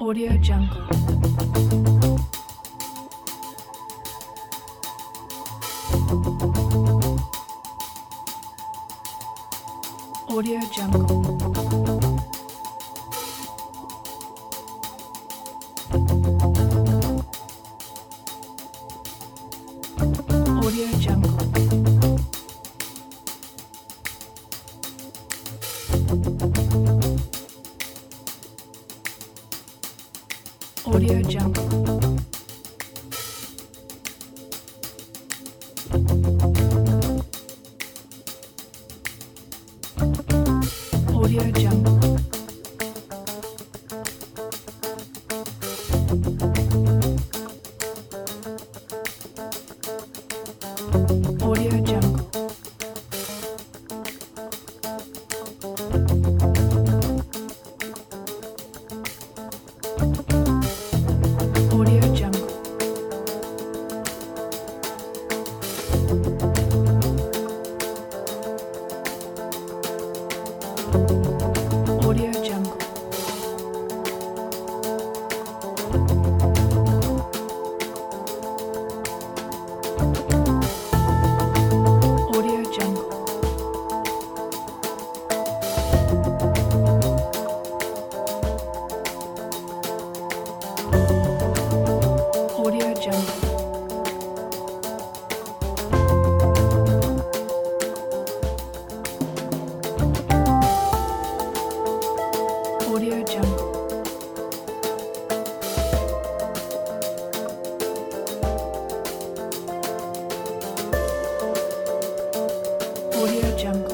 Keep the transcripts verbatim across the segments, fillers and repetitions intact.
Audio Jungle. Audio Jungle. Audio Jungle. Audio Jungle. Audio Jungle. Audio Jungle. Audio Jungle. Audio Jungle. Audio Jungle. Audio Jungle. Audio Jungle. Audio Jungle.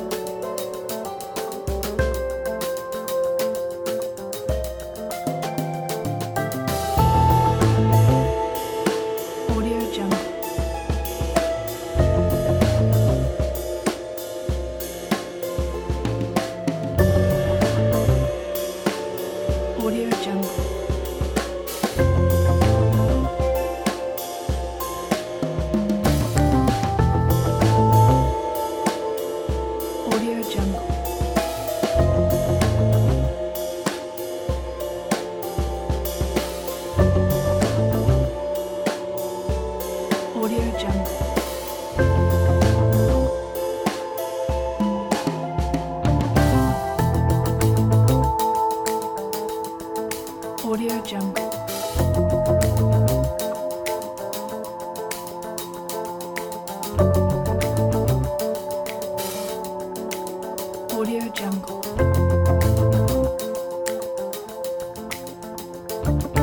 Audio Jungle. Audio Jungle. Audio Jungle. Audio Jungle. Audio Jungle. Audio Jungle.